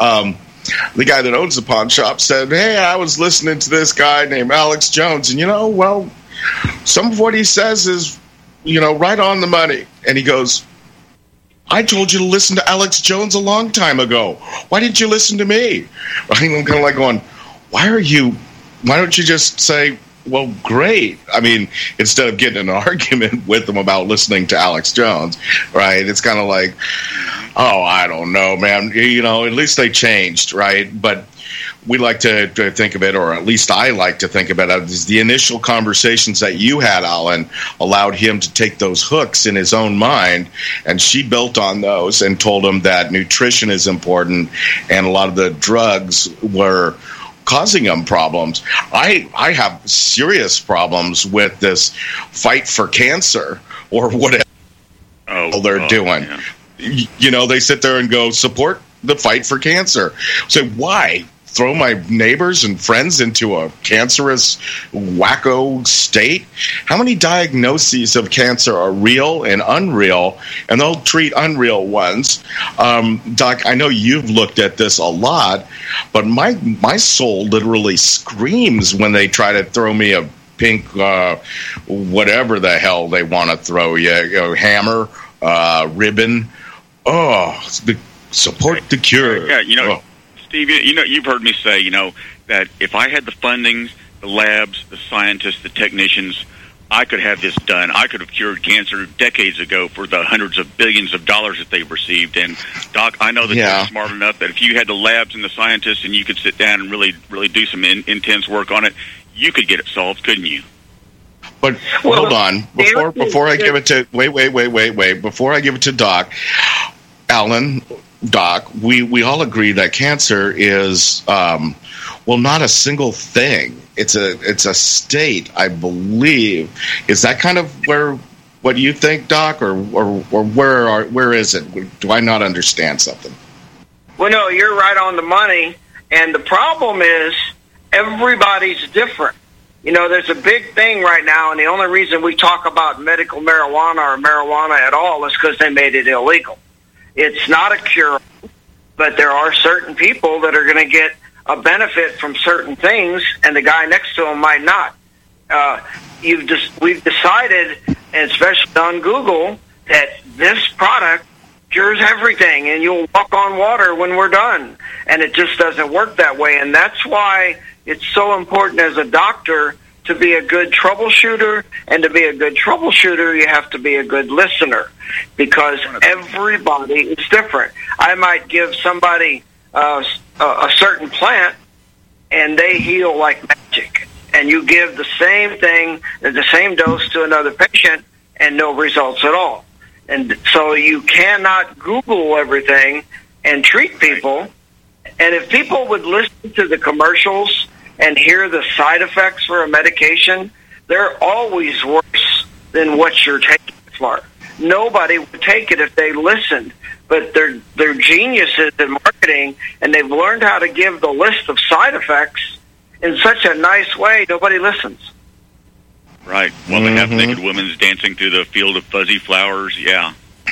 guy that owns the pawn shop said, hey, I was listening to this guy named Alex Jones, and, some of what he says is, right on the money. And he goes, I told you to listen to Alex Jones a long time ago. Why didn't you listen to me? I'm kind of like going, why don't you just say, well, great. I mean, instead of getting in an argument with him about listening to Alex Jones, right? It's kind of like, oh, I don't know, man. At least they changed, right? But we like to think of it, or at least I like to think about it, as the initial conversations that you had, Alan, allowed him to take those hooks in his own mind, and she built on those and told him that nutrition is important, and a lot of the drugs were causing them problems. I have serious problems with this fight for cancer or whatever they're doing. Yeah. They sit there and go, support the fight for cancer. So why throw my neighbors and friends into a cancerous, wacko state? How many diagnoses of cancer are real and unreal, and they'll treat unreal ones? Doc, I know you've looked at this a lot, but my soul literally screams when they try to throw me a pink, whatever the hell they want to throw you, hammer, ribbon. Support the cure. Yeah, Steve, you've heard me say, that if I had the funding, the labs, the scientists, the technicians, I could have this done. I could have cured cancer decades ago for the hundreds of billions of dollars that they've received. And, Doc, I know that you're smart enough that if you had the labs and the scientists and you could sit down and really do some intense work on it, you could get it solved, couldn't you? But hold on. Before I give it to... Wait. Before I give it to Doc, Alan... Doc, we all agree that cancer is, not a single thing. It's a state, I believe. Is that kind of what you think, Doc, or where is it? Do I not understand something? Well, no, you're right on the money. And the problem is everybody's different. There's a big thing right now, and the only reason we talk about medical marijuana or marijuana at all is because they made it illegal. It's not a cure, but there are certain people that are going to get a benefit from certain things, and the guy next to him might not. We've decided, and especially on Google, that this product cures everything, and you'll walk on water when we're done. And it just doesn't work that way, and that's why it's so important as a doctor to be a good troubleshooter, and to be a good troubleshooter, you have to be a good listener, because everybody is different. I might give somebody a certain plant, and they heal like magic. And you give the same thing, the same dose to another patient, and no results at all. And so you cannot Google everything and treat people. And if people would listen to the commercials and hear the side effects for a medication, they're always worse than what you're taking it for. Nobody would take it if they listened. But they're geniuses in marketing, and they've learned how to give the list of side effects in such a nice way, nobody listens. Right. Well, they have naked women dancing through the field of fuzzy flowers. Yeah.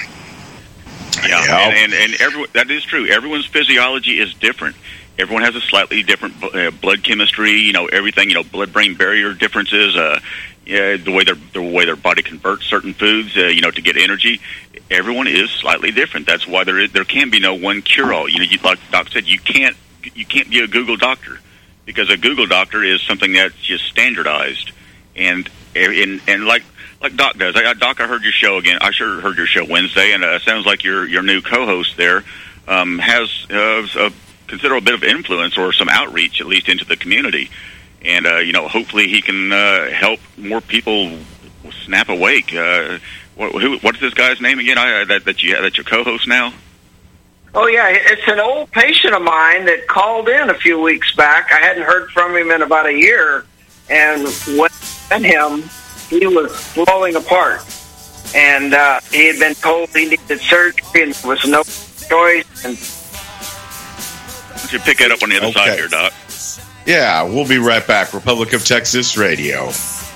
And that is true. Everyone's physiology is different. Everyone has a slightly different blood chemistry. Everything. Blood-brain barrier differences. The way their body converts certain foods. To get energy. Everyone is slightly different. That's why there can be no one cure-all. Like Doc said, you can't be a Google doctor, because a Google doctor is something that's just standardized. And like Doc does. Doc, I heard your show again. I sure heard your show Wednesday, and it sounds like your new co-host there has a considerable bit of influence or some outreach, at least into the community. And hopefully he can help more people snap awake. What's this guy's name again? That your co-host now? Oh, yeah, it's an old patient of mine that called in a few weeks back. I hadn't heard from him in about a year, and when I met him, he was blowing apart. And he had been told he needed surgery, and there was no choice. And why don't you pick it up on the other side here, Doc? Yeah, we'll be right back. Republic of Texas Radio.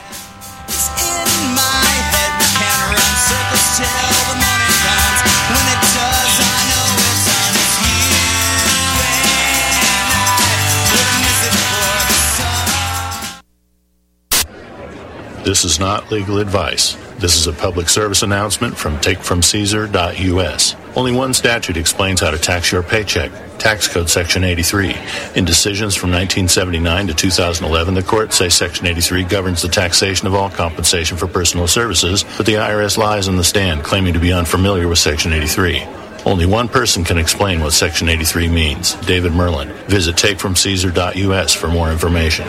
This is not legal advice. This is a public service announcement from takefromcaesar.us. Only one statute explains how to tax your paycheck. Tax Code Section 83. In decisions from 1979 to 2011, the courts say Section 83 governs the taxation of all compensation for personal services, but the IRS lies on the stand, claiming to be unfamiliar with Section 83. Only one person can explain what Section 83 means, David Merlin. Visit takefromcaesar.us for more information.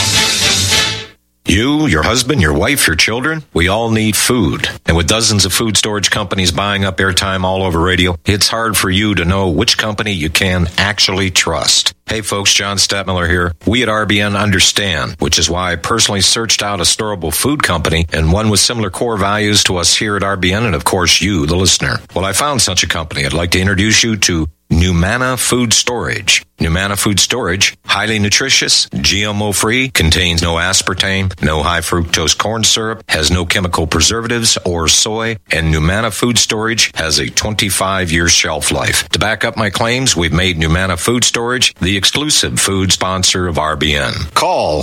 You, your husband, your wife, your children, we all need food. And with dozens of food storage companies buying up airtime all over radio, it's hard for you to know which company you can actually trust. Hey folks, John Stadtmiller here. We at RBN understand, which is why I personally searched out a storable food company and one with similar core values to us here at RBN and of course you, the listener. Well, I found such a company. I'd like to introduce you to Numana Food Storage. Numana Food Storage, highly nutritious, GMO-free, contains no aspartame, no high fructose corn syrup, has no chemical preservatives or soy, and Numana Food Storage has a 25-year shelf life. To back up my claims, we've made Numana Food Storage the exclusive food sponsor of RBN. Call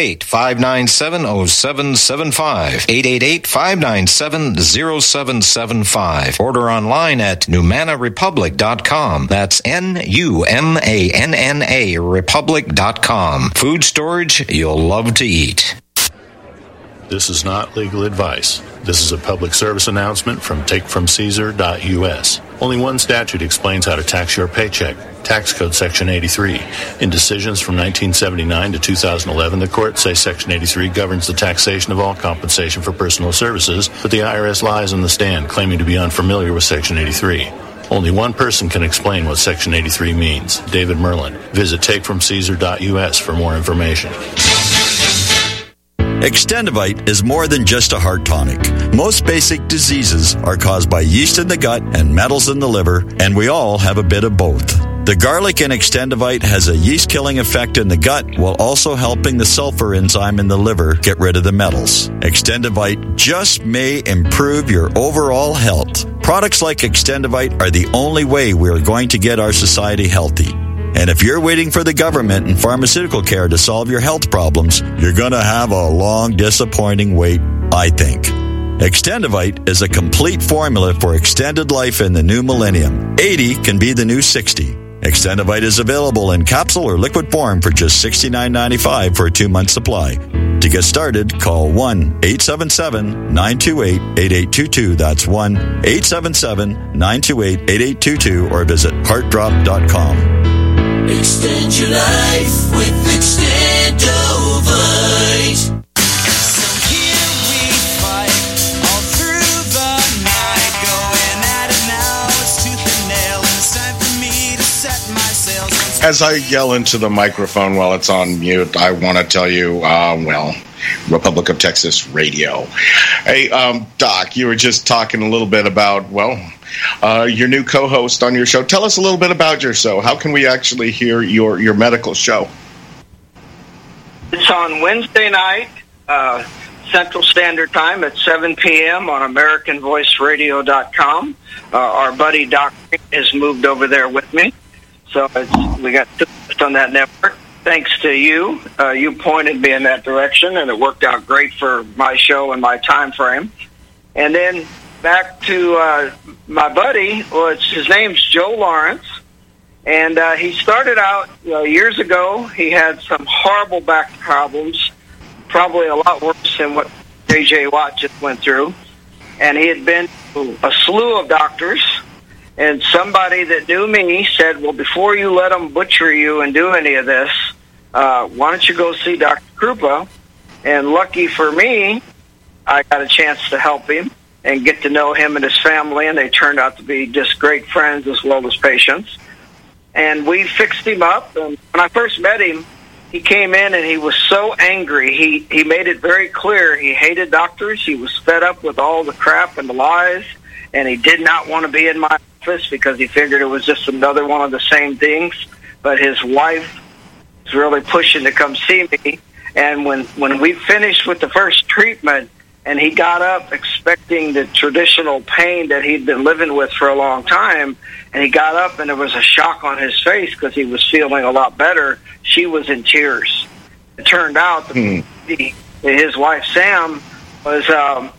888-597-0775, 888-597-0775. Order online at NumanaRepublic.com. That's NUMANNA Republic.com. Food storage you'll love to eat. This is not legal advice. This is a public service announcement from takefromcaesar.us. Only one statute explains how to tax your paycheck. Tax Code Section 83. In decisions from 1979 to 2011, the courts say Section 83 governs the taxation of all compensation for personal services, but the IRS lies on the stand, claiming to be unfamiliar with Section 83. Only one person can explain what Section 83 means, David Merlin. Visit takefromcaesar.us for more information. Extendivite is more than just a heart tonic. Most basic diseases are caused by yeast in the gut and metals in the liver, and we all have a bit of both. The garlic in Extendivite has a yeast-killing effect in the gut while also helping the sulfur enzyme in the liver get rid of the metals. Extendivite just may improve your overall health. Products like Extendivite are the only way we are going to get our society healthy. And if you're waiting for the government and pharmaceutical care to solve your health problems, you're going to have a long, disappointing wait, I think. Extendivite is a complete formula for extended life in the new millennium. 80 can be the new 60. Extendivite is available in capsule or liquid form for just $69.95 for a 2-month supply. To get started, call 1-877-928-8822. That's 1-877-928-8822 or visit heartdrop.com. Extend your life with Extendovite. So here we fight all through the night, going at it now, it's tooth and nail, and it's time for me to set my sails. As I yell into the microphone while it's on mute, I want to tell you, Republic of Texas Radio. Hey, Doc, you were just talking a little bit about, your new co-host on your show. Tell us a little bit about your show. How can we actually hear your medical show? It's on Wednesday night, Central Standard Time at 7 p.m. on AmericanVoiceRadio.com. Our buddy Doc has moved over there with me. So we got two on that network. Thanks to you. You pointed me in that direction, and it worked out great for my show and my time frame. And then back to my buddy. His name's Joe Lawrence, and he started out years ago. He had some horrible back problems, probably a lot worse than what J.J. Watt just went through. And he had been to a slew of doctors. And somebody that knew me said, well, before you let them butcher you and do any of this, why don't you go see Dr. Krupa? And lucky for me, I got a chance to help him and get to know him and his family, and they turned out to be just great friends as well as patients. And we fixed him up. And when I first met him, he came in and he was so angry. He made it very clear he hated doctors. He was fed up with all the crap and the lies, and he did not want to be in my office because he figured it was just another one of the same things. But his wife was really pushing to come see me. And when we finished with the first treatment and he got up expecting the traditional pain that he'd been living with for a long time, and he got up and there was a shock on his face because he was feeling a lot better, she was in tears. It turned out that his wife, Sam, was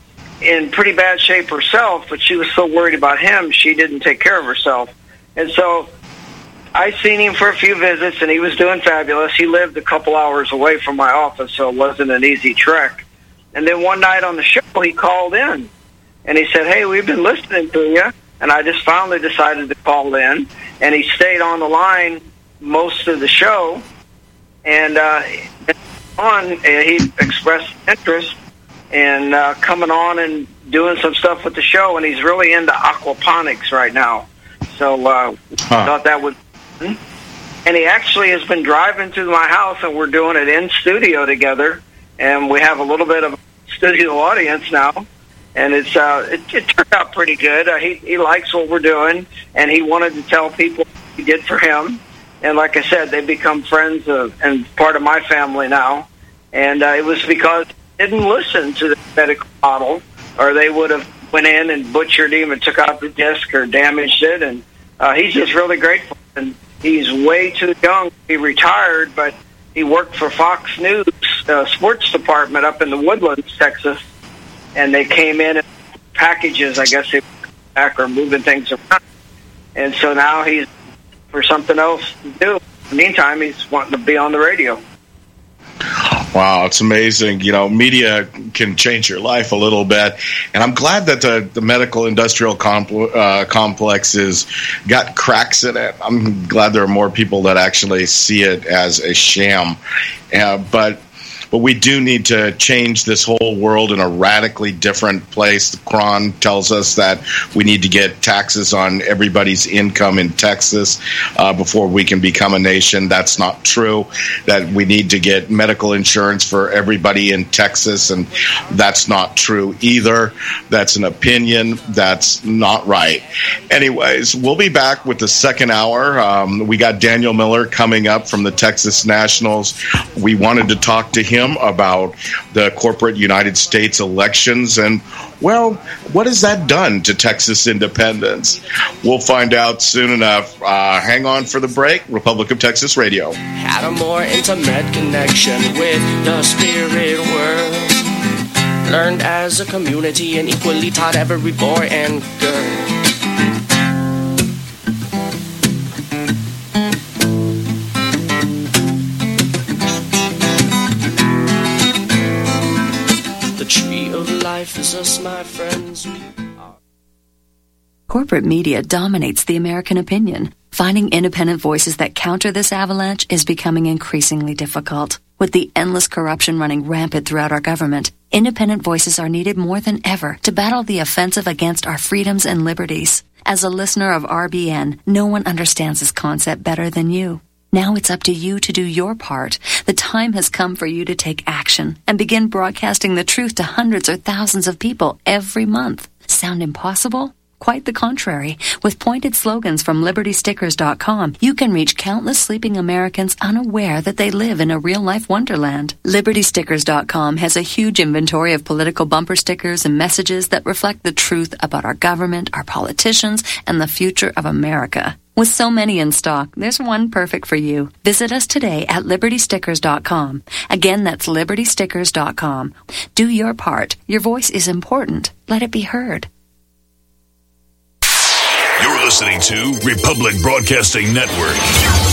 in pretty bad shape herself, but she was so worried about him, she didn't take care of herself. And so I seen him for a few visits, and he was doing fabulous. He lived a couple hours away from my office, so it wasn't an easy trek. And then one night on the show, he called in, and he said, hey, we've been listening to you. And I just finally decided to call in, and he stayed on the line most of the show. And he expressed interest in coming on and doing some stuff with the show, and he's really into aquaponics right now. So I thought that would... And he actually has been driving through my house, and we're doing it in studio together, and we have a little bit of a studio audience now, and it turned out pretty good. He likes what we're doing, and he wanted to tell people what we did for him. And like I said, they've become friends and part of my family now. And it was because they didn't listen to the medical model, or they would have went in and butchered him and took out the disc or damaged it. And he's just really grateful. And he's way too young to be retired, but he worked for Fox News sports department up in the Woodlands, Texas. And they came in packages, I guess they were back or moving things around. And so now he's for something else to do. In the meantime, he's wanting to be on the radio. Wow, it's amazing. Media can change your life a little bit. And I'm glad that the medical industrial complex has got cracks in it. I'm glad there are more people that actually see it as a sham. But we do need to change this whole world in a radically different place. The Quran tells us that we need to get taxes on everybody's income in Texas before we can become a nation. That's not true. That we need to get medical insurance for everybody in Texas, and that's not true either. That's an opinion. That's not right. Anyways, we'll be back with the second hour. We got Daniel Miller coming up from the Texas Nationals. We wanted to talk to him about the corporate United States elections and, what has that done to Texas independence? We'll find out soon enough. Hang on for the break. Republic of Texas Radio. Had a more intimate connection with the spirit world. Learned as a community and equally taught every boy and girl. Is us, my friends. Corporate media dominates the American opinion. Finding independent voices that counter this avalanche is becoming increasingly difficult. With the endless corruption running rampant throughout our government, independent voices are needed more than ever to battle the offensive against our freedoms and liberties. As a listener of RBN, no one understands this concept better than you. Now it's up to you to do your part. The time has come for you to take action and begin broadcasting the truth to hundreds or thousands of people every month. Sound impossible? Quite the contrary. With pointed slogans from LibertyStickers.com, you can reach countless sleeping Americans unaware that they live in a real-life wonderland. LibertyStickers.com has a huge inventory of political bumper stickers and messages that reflect the truth about our government, our politicians, and the future of America. With so many in stock, there's one perfect for you. Visit us today at LibertyStickers.com. Again, that's LibertyStickers.com. Do your part. Your voice is important. Let it be heard. You're listening to Republic Broadcasting Network.